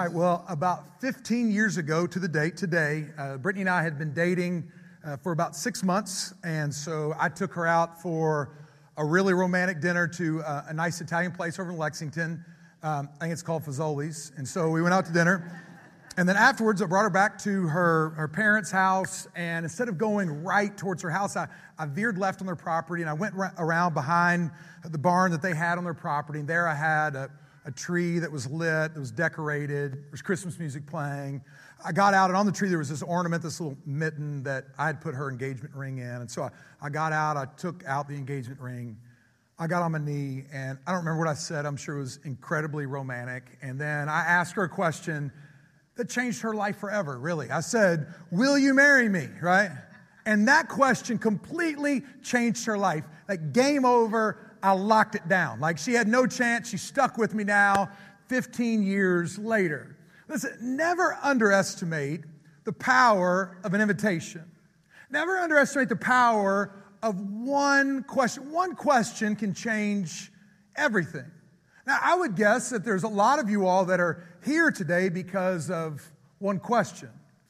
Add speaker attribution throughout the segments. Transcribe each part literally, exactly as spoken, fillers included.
Speaker 1: All right, well, about fifteen years ago to the date today, uh, Brittany and I had been dating uh, for about six months, and so I took her out for a really romantic dinner to uh, a nice Italian place over in Lexington. Um, I think it's called Fazoli's, and so we went out to dinner, and then afterwards I brought her back to her, her parents' house, and instead of going right towards her house, I, I veered left on their property, and I went ra- around behind the barn that they had on their property, and there I had a a tree that was lit, that was decorated. There was Christmas music playing. I got out, and on the tree there was this ornament, this little mitten that I had put her engagement ring in. And so I, I got out, I took out the engagement ring. I got on my knee, and I don't remember what I said. I'm sure it was incredibly romantic. And then I asked her a question that changed her life forever, really. I said, "Will you marry me?" Right? And that question completely changed her life. Like, game over. I locked it down. Like, she had no chance. She's stuck with me now, fifteen years later. Listen, never underestimate the power of an invitation. Never underestimate the power of one question. One question can change everything. Now, I would guess that there's a lot of you all that are here today because of one question,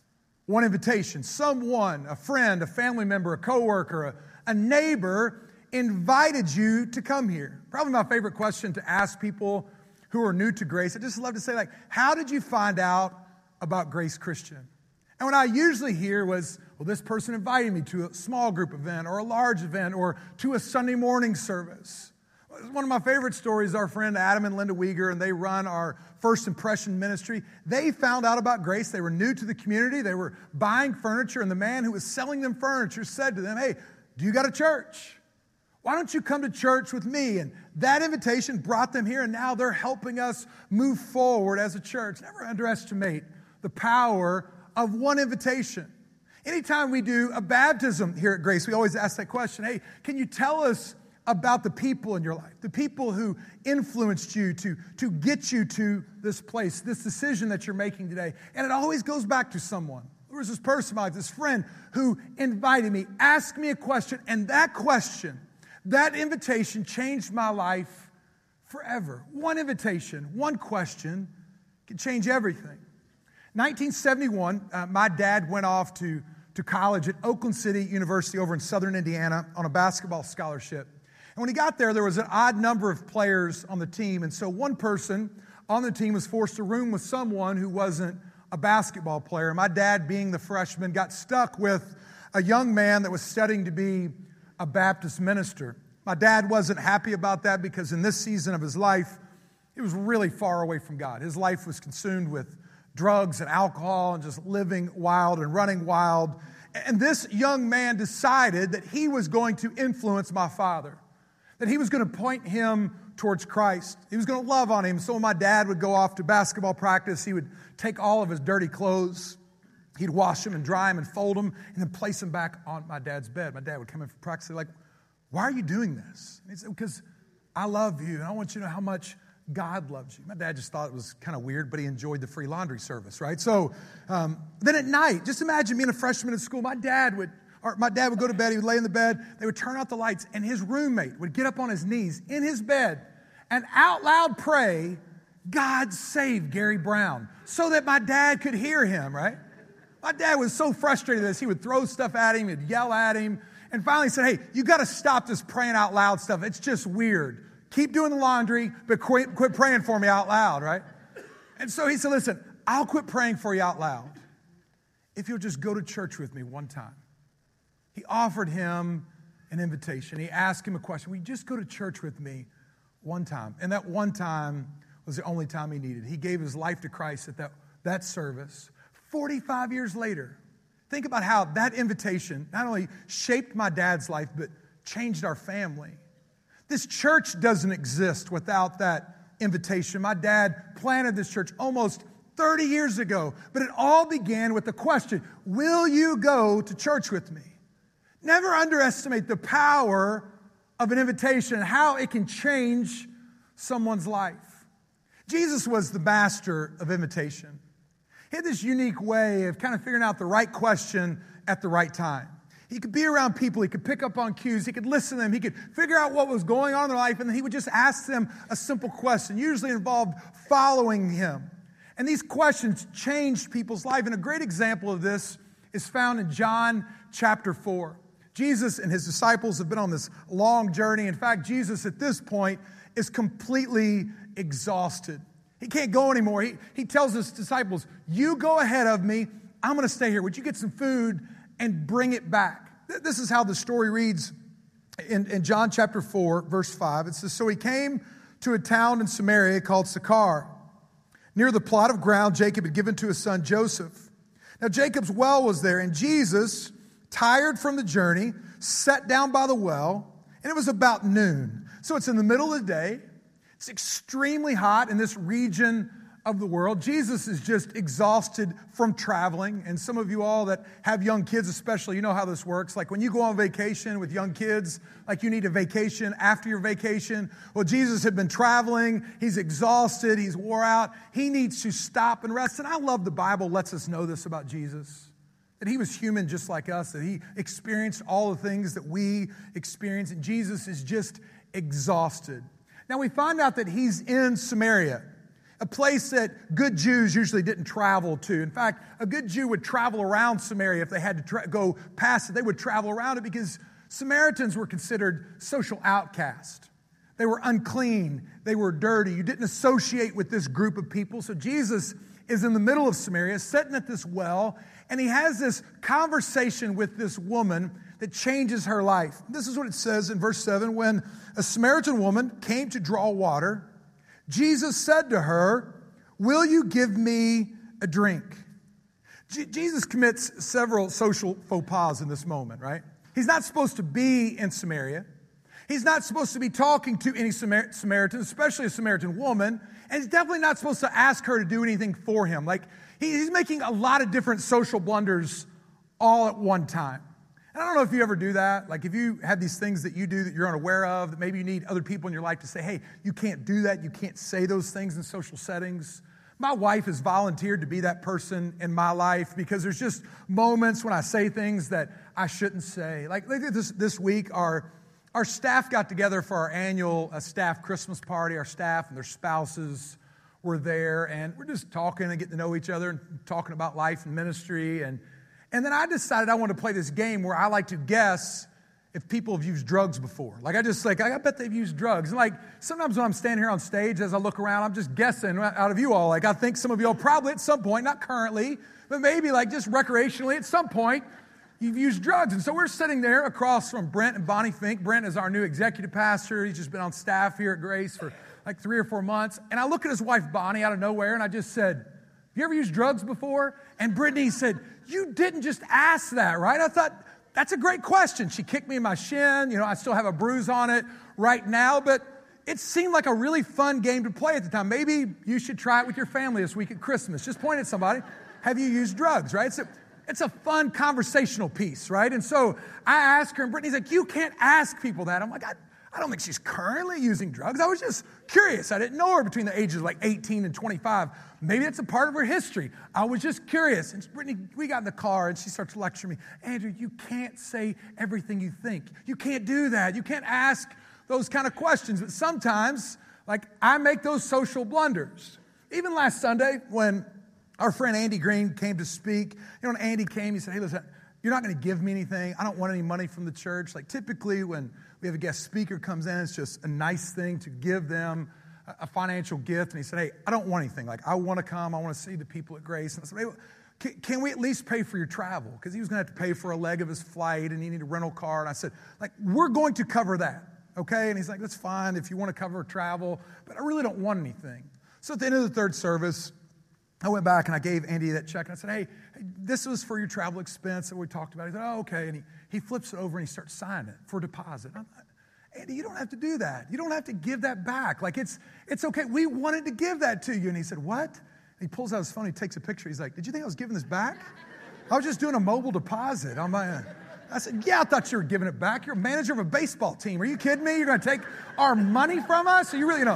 Speaker 1: one invitation. Someone, a friend, a family member, a coworker, a, a neighbor invited you to come here. Probably my favorite question to ask people who are new to Grace. I just love to say, like, how did you find out about Grace Christian? And what I usually hear was, well, this person invited me to a small group event or a large event or to a Sunday morning service. One of my favorite stories, our friend Adam and Linda Weger, and they run our First Impression Ministry. They found out about Grace. They were new to the community. They were buying furniture, and the man who was selling them furniture said to them, "Hey, do you got a church? Why don't you come to church with me?" And that invitation brought them here, and now they're helping us move forward as a church. Never underestimate the power of one invitation. Anytime we do a baptism here at Grace, we always ask that question, "Hey, can you tell us about the people in your life, the people who influenced you to, to get you to this place, this decision that you're making today?" And it always goes back to someone. There was this person in my life, this friend who invited me, asked me a question, and that question, that invitation changed my life forever. One invitation, one question can change everything. nineteen seventy-one, uh, my dad went off to, to college at Oakland City University over in southern Indiana on a basketball scholarship. And when he got there, there was an odd number of players on the team. And so one person on the team was forced to room with someone who wasn't a basketball player. My dad, being the freshman, got stuck with a young man that was studying to be a Baptist minister. My dad wasn't happy about that because in this season of his life, he was really far away from God. His life was consumed with drugs and alcohol and just living wild and running wild. And this young man decided that he was going to influence my father, that he was going to point him towards Christ. He was going to love on him. So when my dad would go off to basketball practice, he would take all of his dirty clothes, he'd wash them and dry them and fold them and then place them back on my dad's bed. My dad would come in from practice and be like, "Why are you doing this?" And he said, "Because I love you and I want you to know how much God loves you." My dad just thought it was kind of weird, but he enjoyed the free laundry service, right? So um, then at night, just imagine being a freshman in school. My dad would, or my dad would go to bed. He would lay in the bed. They would turn out the lights, and his roommate would get up on his knees in his bed and out loud pray, "God save Gary Brown," so that my dad could hear him, right? My dad was so frustrated with this, he would throw stuff at him, he'd yell at him, and finally said, "Hey, you got to stop this praying out loud stuff. It's just weird. Keep doing the laundry, but quit, quit praying for me out loud," right? And so he said, "Listen, I'll quit praying for you out loud if you'll just go to church with me one time." He offered him an invitation. He asked him a question. "Will you just go to church with me one time?" And that one time was the only time he needed. He gave his life to Christ at that, that service. forty-five years later, think about how that invitation not only shaped my dad's life, but changed our family. This church doesn't exist without that invitation. My dad planted this church almost thirty years ago, but it all began with the question, "Will you go to church with me?" Never underestimate the power of an invitation and how it can change someone's life. Jesus was the master of invitation. He had this unique way of kind of figuring out the right question at the right time. He could be around people, he could pick up on cues, he could listen to them, he could figure out what was going on in their life, and then he would just ask them a simple question, usually involved following him. And these questions changed people's life. And a great example of this is found in John chapter four. Jesus and his disciples have been on this long journey. In fact, Jesus at this point is completely exhausted. He can't go anymore. He, he tells his disciples, you go ahead of me. I'm going to stay here. Would you get some food and bring it back? This is how the story reads in, in John chapter four, verse five. It says, so he came to a town in Samaria called Sychar, near the plot of ground Jacob had given to his son Joseph. Now Jacob's well was there, and Jesus, tired from the journey, sat down by the well, and it was about noon. So it's in the middle of the day. It's extremely hot in this region of the world. Jesus is just exhausted from traveling. And some of you all that have young kids especially, you know how this works. Like when you go on vacation with young kids, like you need a vacation after your vacation. Well, Jesus had been traveling. He's exhausted. He's wore out. He needs to stop and rest. And I love the Bible lets us know this about Jesus. That he was human just like us. That he experienced all the things that we experience. And Jesus is just exhausted. Now we find out that he's in Samaria, a place that good Jews usually didn't travel to. In fact, a good Jew would travel around Samaria if they had to tra- go past it. They would travel around it because Samaritans were considered social outcasts. They were unclean. They were dirty. You didn't associate with this group of people. So Jesus is in the middle of Samaria, sitting at this well, and he has this conversation with this woman that changes her life. This is what it says in verse seven. When a Samaritan woman came to draw water, Jesus said to her, will you give me a drink? J- Jesus commits several social faux pas in this moment, right? He's not supposed to be in Samaria. He's not supposed to be talking to any Samar- Samaritan, especially a Samaritan woman. And he's definitely not supposed to ask her to do anything for him. Like, he, he's making a lot of different social blunders all at one time. And I don't know if you ever do that. Like if you have these things that you do that you're unaware of, that maybe you need other people in your life to say, hey, you can't do that. You can't say those things in social settings. My wife has volunteered to be that person in my life because there's just moments when I say things that I shouldn't say. Like this, this week, our, our staff got together for our annual uh, staff Christmas party. Our staff and their spouses were there, and we're just talking and getting to know each other and talking about life and ministry. And And then I decided I wanted to play this game where I like to guess if people have used drugs before. Like I just like, I bet they've used drugs. And like sometimes when I'm standing here on stage, as I look around, I'm just guessing out of you all. Like I think some of you all probably at some point, not currently, but maybe like just recreationally at some point, you've used drugs. And so we're sitting there across from Brent and Bonnie Fink. Brent is our new executive pastor. He's just been on staff here at Grace for like three or four months. And I look at his wife, Bonnie, out of nowhere, and I just said, have you ever used drugs before? And Brittany said, you didn't just ask that, right? I thought, that's a great question. She kicked me in my shin. You know, I still have a bruise on it right now, but it seemed like a really fun game to play at the time. Maybe you should try it with your family this week at Christmas. Just point at somebody. Have you used drugs, right? It's a, it's a fun conversational piece, right? And so I asked her, and Brittany's like, you can't ask people that. I'm like, I, I don't think she's currently using drugs. I was just curious. I didn't know her between the ages of like eighteen and twenty-five. Maybe it's a part of her history. I was just curious. And Brittany, we got in the car, and she starts lecturing me. Andrew, you can't say everything you think. You can't do that. You can't ask those kind of questions. But sometimes, like, I make those social blunders. Even last Sunday, when our friend Andy Green came to speak, you know, when Andy came, he said, hey, listen, you're not going to give me anything. I don't want any money from the church. Like, typically, when we have a guest speaker comes in, it's just a nice thing to give them a financial gift. And he said, hey, I don't want anything. Like, I want to come. I want to see the people at Grace. And I said, hey, can, can we at least pay for your travel? Because he was going to have to pay for a leg of his flight, and he needed a rental car. And I said, like, we're going to cover that, okay? And he's like, that's fine if you want to cover travel, but I really don't want anything. So at the end of the third service, I went back and I gave Andy that check. And I said, hey, this was for your travel expense that we talked about. He said, oh, okay. And he, he flips it over and he starts signing it for deposit. I'm like, Andy, you don't have to do that. You don't have to give that back. Like, it's it's okay. We wanted to give that to you. And he said, what? And he pulls out his phone. He takes a picture. He's like, did you think I was giving this back? I was just doing a mobile deposit. I'm like, I said, yeah, I thought you were giving it back. You're a manager of a baseball team. Are you kidding me? You're going to take our money from us? Are you really know?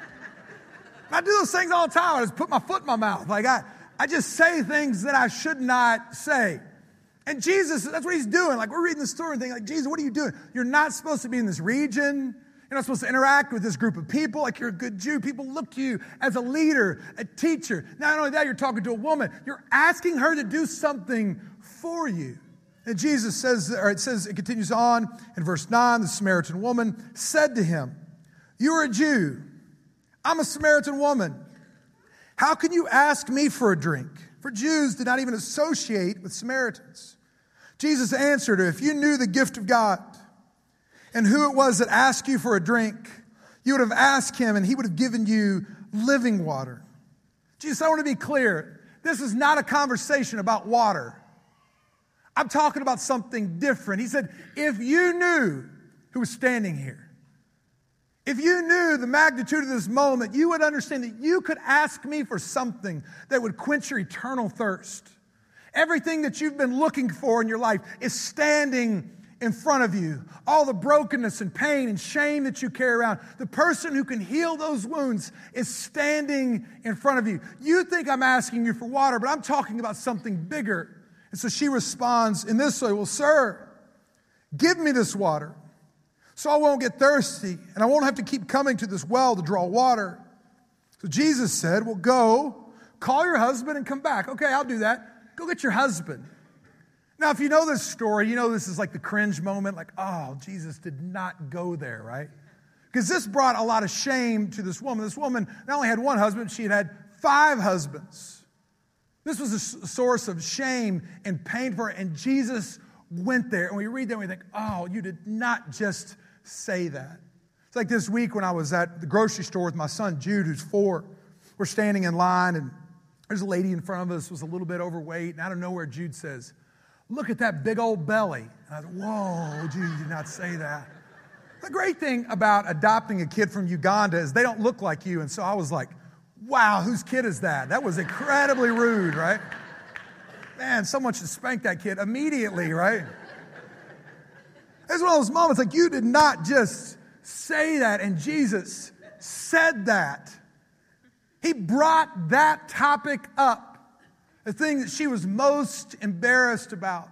Speaker 1: I do those things all the time. I just put my foot in my mouth. Like, I, I just say things that I should not say. And Jesus, that's what he's doing. Like, we're reading the story and thinking, like, Jesus, what are you doing? You're not supposed to be in this region. You're You're not supposed to interact with this group of people like you're a good Jew. People look to you as a leader, a teacher. Not only that, you're talking to a woman. You're asking her to do something for you. And Jesus says, or it says, it continues on in verse nine, the Samaritan woman said to him, "You are a Jew. I'm a Samaritan woman. How can you ask me for a drink?" For Jews did not even associate with Samaritans. Jesus answered her, "If you knew the gift of God and who it was that asked you for a drink, you would have asked him and he would have given you living water." Jesus, I want to be clear. This is not a conversation about water. I'm talking about something different. He said, if you knew who was standing here, if you knew the magnitude of this moment, you would understand that you could ask me for something that would quench your eternal thirst. Everything that you've been looking for in your life is standing in front of you. All the brokenness and pain and shame that you carry around, the person who can heal those wounds is standing in front of you. You think I'm asking you for water, but I'm talking about something bigger. And so she responds in this way, "Well, sir, give me this water so I won't get thirsty and I won't have to keep coming to this well to draw water." So Jesus said, "Well, go, call your husband and come back." "Okay, I'll do that. Go get your husband." Now, if you know this story, you know this is like the cringe moment, like, oh, Jesus did not go there, right? Because this brought a lot of shame to this woman. This woman not only had one husband, she had had five husbands. This was a source of shame and pain for her, and Jesus went there. And we read that and we think, oh, you did not just say that. It's like this week when I was at the grocery store with my son, Jude, who's four. We're standing in line, and there's a lady in front of us who was a little bit overweight, and out of nowhere, Jude says, "Look at that big old belly." And I thought, whoa, Jude, you did not say that. The great thing about adopting a kid from Uganda is they don't look like you, and so I was like, wow, whose kid is that? That was incredibly rude, right? Man, someone should spank that kid immediately, right? It's one of those moments like you did not just say that, and Jesus said that. He brought that topic up, the thing that she was most embarrassed about.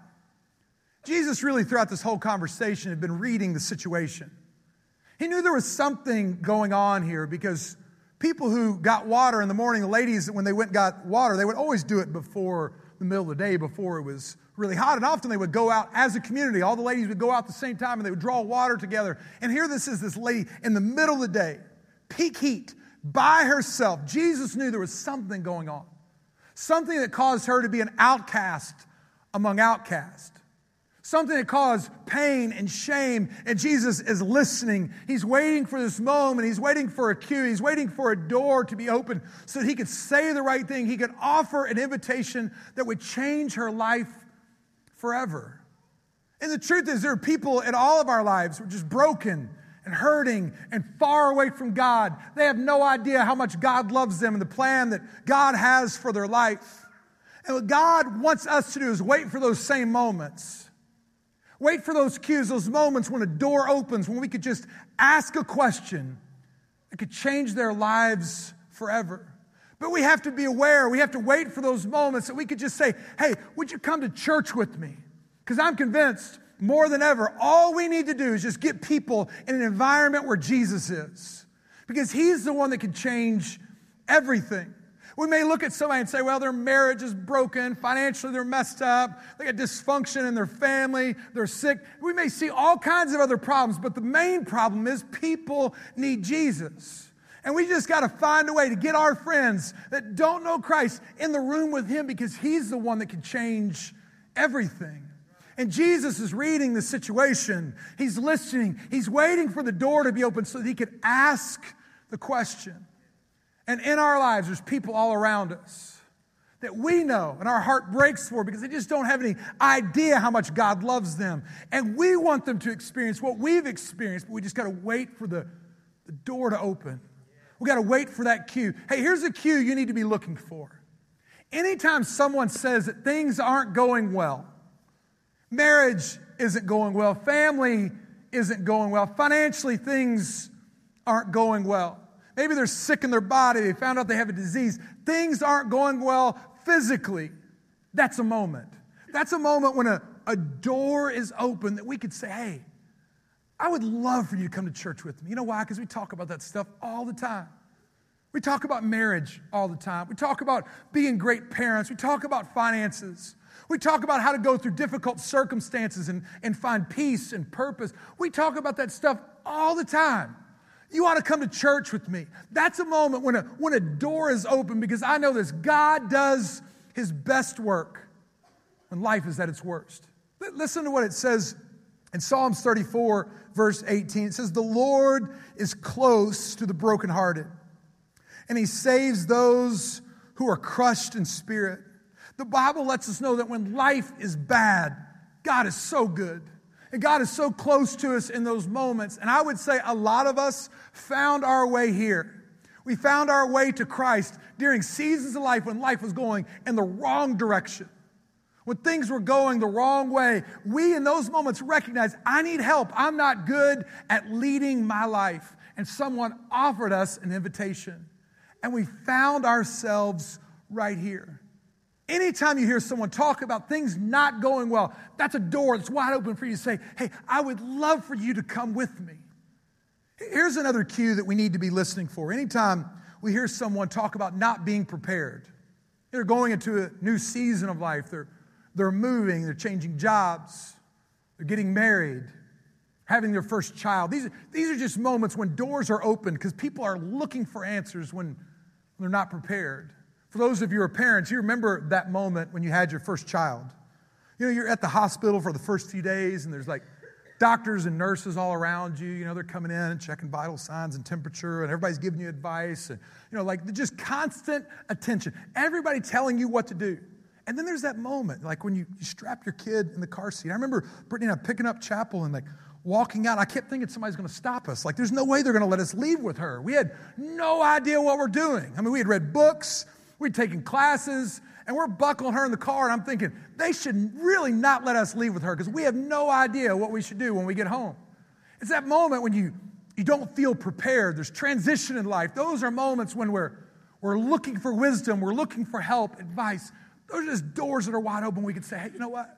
Speaker 1: Jesus really, throughout this whole conversation, had been reading the situation. He knew there was something going on here because people who got water in the morning, the ladies, when they went and got water, they would always do it before the middle of the day, before it was really hot. And often they would go out as a community. All the ladies would go out at the same time and they would draw water together. And here this is this lady in the middle of the day, peak heat, by herself. Jesus knew there was something going on. Something that caused her to be an outcast among outcasts. Something that caused pain and shame. And Jesus is listening. He's waiting for this moment. He's waiting for a cue. He's waiting for a door to be opened so that he could say the right thing. He could offer an invitation that would change her life forever. And the truth is, there are people in all of our lives who are just broken and hurting and far away from God. They have no idea how much God loves them and the plan that God has for their life. And what God wants us to do is wait for those same moments. Wait for those cues, those moments when a door opens, when we could just ask a question that could change their lives forever. But we have to be aware. We have to wait for those moments that we could just say, hey, would you come to church with me? Because I'm convinced more than ever, all we need to do is just get people in an environment where Jesus is. Because he's the one that can change everything. We may look at somebody and say, well, their marriage is broken, financially they're messed up, they got dysfunction in their family, they're sick. We may see all kinds of other problems, but the main problem is people need Jesus. And we just got to find a way to get our friends that don't know Christ in the room with him because he's the one that can change everything. And Jesus is reading the situation. He's listening. He's waiting for the door to be open so that he could ask the question. And in our lives, there's people all around us that we know and our heart breaks for because they just don't have any idea how much God loves them. And we want them to experience what we've experienced, but we just got to wait for the, the door to open. We got to wait for that cue. Hey, here's a cue you need to be looking for. Anytime someone says that things aren't going well, marriage isn't going well, family isn't going well, financially things aren't going well. Maybe they're sick in their body. They found out they have a disease. Things aren't going well physically. That's a moment. That's a moment when a, a door is open that we could say, hey, I would love for you to come to church with me. You know why? Because we talk about that stuff all the time. We talk about marriage all the time. We talk about being great parents. We talk about finances. We talk about how to go through difficult circumstances and, and find peace and purpose. We talk about that stuff all the time. You ought to come to church with me. That's a moment when a, when a door is open, because I know this. God does his best work when life is at its worst. L- listen to what it says in Psalms thirty-four, verse eighteen. It says, "The Lord is close to the brokenhearted, and he saves those who are crushed in spirit." The Bible lets us know that when life is bad, God is so good. And God is so close to us in those moments. And I would say a lot of us found our way here. We found our way to Christ during seasons of life when life was going in the wrong direction. When things were going the wrong way, we in those moments recognized, I need help. I'm not good at leading my life. And someone offered us an invitation. And we found ourselves right here. Anytime you hear someone talk about things not going well, that's a door that's wide open for you to say, hey, I would love for you to come with me. Here's another cue that we need to be listening for. Anytime we hear someone talk about not being prepared, they're going into a new season of life, they're, they're moving, they're changing jobs, they're getting married, having their first child. These, these are just moments when doors are open because people are looking for answers when they're not prepared. For those of you who are parents, you remember that moment when you had your first child. You know, you're at the hospital for the first few days, and there's like doctors and nurses all around you. You know, they're coming in and checking vital signs and temperature, and everybody's giving you advice. And, you know, like just constant attention. Everybody telling you what to do. And then there's that moment, like when you, you strap your kid in the car seat. I remember Brittany and I picking up Chapel and like walking out. I kept thinking somebody's going to stop us. Like, there's no way they're going to let us leave with her. We had no idea what we're doing. I mean, we had read books. We'd taken classes, and we're buckling her in the car, and I'm thinking, they should really not let us leave with her because we have no idea what we should do when we get home. It's that moment when you, you don't feel prepared. There's transition in life. Those are moments when we're, we're looking for wisdom. We're looking for help, advice. Those are just doors that are wide open. We could say, hey, you know what?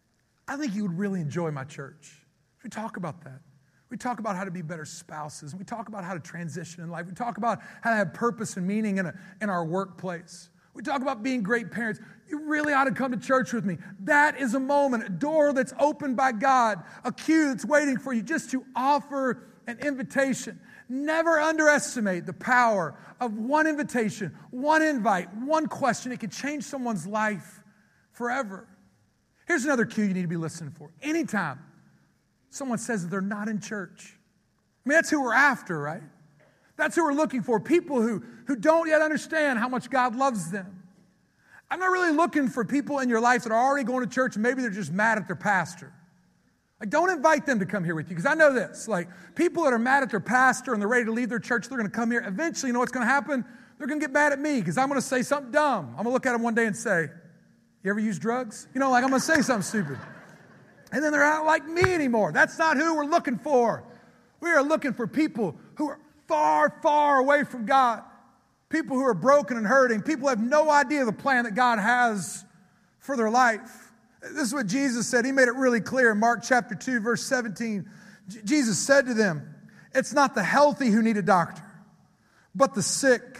Speaker 1: I think you would really enjoy my church. We talk about that. We talk about how to be better spouses. And we talk about how to transition in life. We talk about how to have purpose and meaning in, a, in our workplace. We talk about being great parents. You really ought to come to church with me. That is a moment, a door that's opened by God, a queue that's waiting for you just to offer an invitation. Never underestimate the power of one invitation, one invite, one question. It can change someone's life forever. Here's another cue you need to be listening for. Anytime someone says that they're not in church. I mean, that's who we're after, right? That's who we're looking for, people who, who don't yet understand how much God loves them. I'm not really looking for people in your life that are already going to church and maybe they're just mad at their pastor. Like, don't invite them to come here with you, because I know this. Like, people that are mad at their pastor and they're ready to leave their church, they're going to come here. Eventually, you know what's going to happen? They're going to get mad at me because I'm going to say something dumb. I'm going to look at them one day and say, you ever use drugs? You know, like I'm going to say something stupid. And then they're not like me anymore. That's not who we're looking for. We are looking for people who are far, far away from God. People who are broken and hurting. People who have no idea the plan that God has for their life. This is what Jesus said. He made it really clear in Mark chapter two, verse seventeen. J- Jesus said to them, it's not the healthy who need a doctor, but the sick.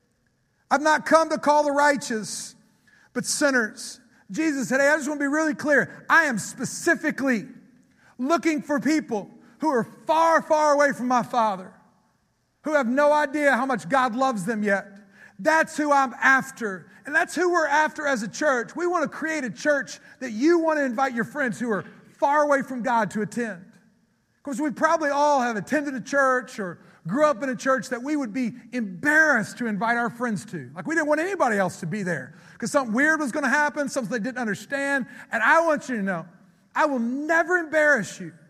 Speaker 1: I've not come to call the righteous, but sinners. Jesus said, hey, I just want to be really clear. I am specifically looking for people who are far, far away from my Father, who have no idea how much God loves them yet. That's who I'm after. And that's who we're after as a church. We want to create a church that you want to invite your friends who are far away from God to attend. Because we probably all have attended a church or grew up in a church that we would be embarrassed to invite our friends to. Like, we didn't want anybody else to be there because something weird was going to happen, something they didn't understand. And I want you to know, I will never embarrass you.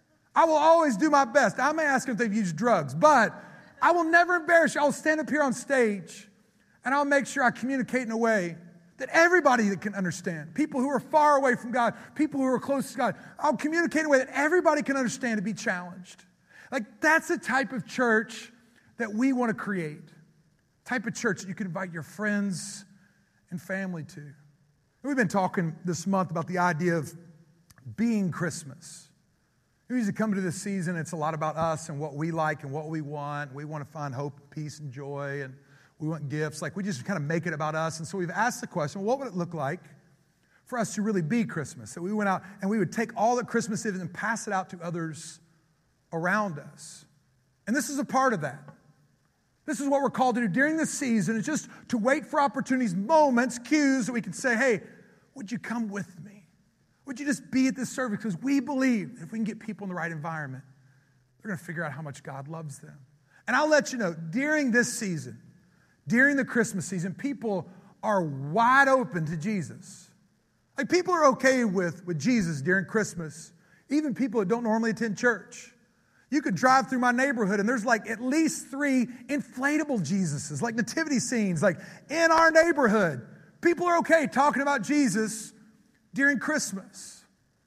Speaker 1: I will always do my best. I may ask them if they've used drugs, but I will never embarrass you. I will stand up here on stage and I'll make sure I communicate in a way that everybody that can understand, people who are far away from God, people who are close to God, I'll communicate in a way that everybody can understand and be challenged. Like, that's the type of church that we want to create. Type of church that you can invite your friends and family to. We've been talking this month about the idea of being Christmas. We usually come to this season, it's a lot about us and what we like and what we want. We want to find hope, peace, and joy, and we want gifts. Like, we just kind of make it about us. And so we've asked the question, what would it look like for us to really be Christmas? That we went out and we would take all that Christmas is and pass it out to others around us. And this is a part of that. This is what we're called to do during this season. It's just to wait for opportunities, moments, cues that we can say, hey, would you come with me? Would you just be at this service? Because we believe if we can get people in the right environment, they're going to figure out how much God loves them. And I'll let you know, during this season, during the Christmas season, people are wide open to Jesus. Like, people are okay with, with Jesus during Christmas, even people that don't normally attend church. You could drive through my neighborhood and there's like at least three inflatable Jesuses, like nativity scenes, like in our neighborhood. People are okay talking about Jesus during Christmas.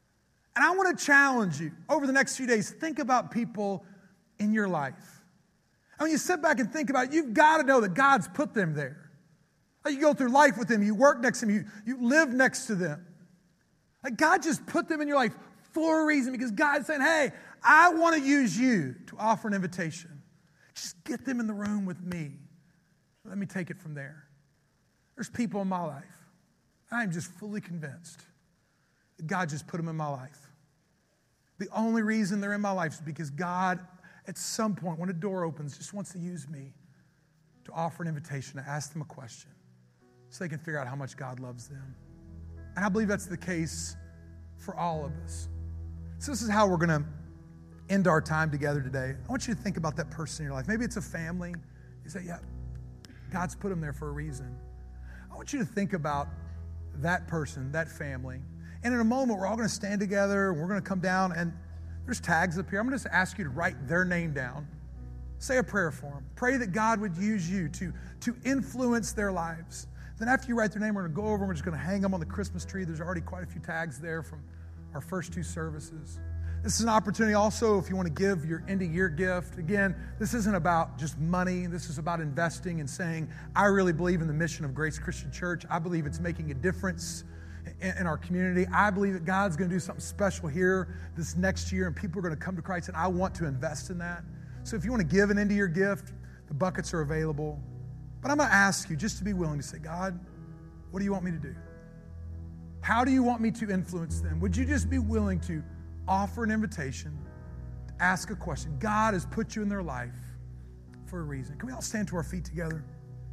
Speaker 1: And I want to challenge you over the next few days, think about people in your life. And when you sit back and think about it, you've got to know that God's put them there. Like, you go through life with them, you work next to them, you, you live next to them. Like, God just put them in your life for a reason, because God's saying, hey, I want to use you to offer an invitation. Just get them in the room with me. Let me take it from there. There's people in my life, I'm just fully convinced that God just put them in my life. The only reason they're in my life is because God, at some point, when a door opens, just wants to use me to offer an invitation, to ask them a question, so they can figure out how much God loves them. And I believe that's the case for all of us. So this is how we're going to end our time together today. I want you to think about that person in your life. Maybe it's a family. You say, yeah, God's put them there for a reason. I want you to think about that person, that family. And in a moment, we're all going to stand together, and we're going to come down, and there's tags up here. I'm going to just ask you to write their name down. Say a prayer for them. Pray that God would use you to, to influence their lives. Then after you write their name, we're going to go over and we're just going to hang them on the Christmas tree. There's already quite a few tags there from our first two services. This is an opportunity also if you want to give your end-of-year gift. Again, this isn't about just money. This is about investing and saying, I really believe in the mission of Grace Christian Church. I believe it's making a difference in, in our community. I believe that God's going to do something special here this next year, and people are going to come to Christ, and I want to invest in that. So if you want to give an end-of-year gift, the buckets are available. But I'm going to ask you just to be willing to say, God, what do you want me to do? How do you want me to influence them? Would you just be willing to offer an invitation, to ask a question? God has put you in their life for a reason. Can we all stand to our feet together?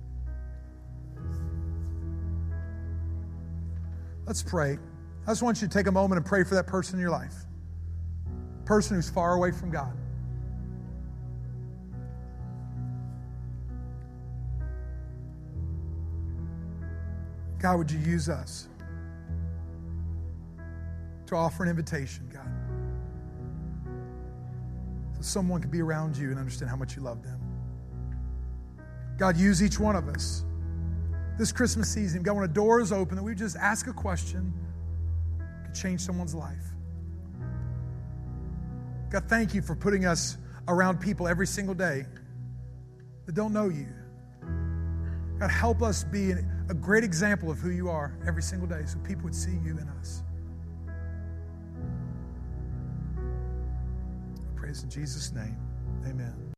Speaker 1: Let's pray. I just want you to take a moment and pray for that person in your life, person who's far away from God. God, would you use us to offer an invitation, God, so someone can be around you and understand how much you love them. God, use each one of us this Christmas season. God, when a door is open, that we just ask a question could change someone's life. God, thank you for putting us around people every single day that don't know you. God, help us be a great example of who you are every single day so people would see you in us. I praise in Jesus' name. Amen.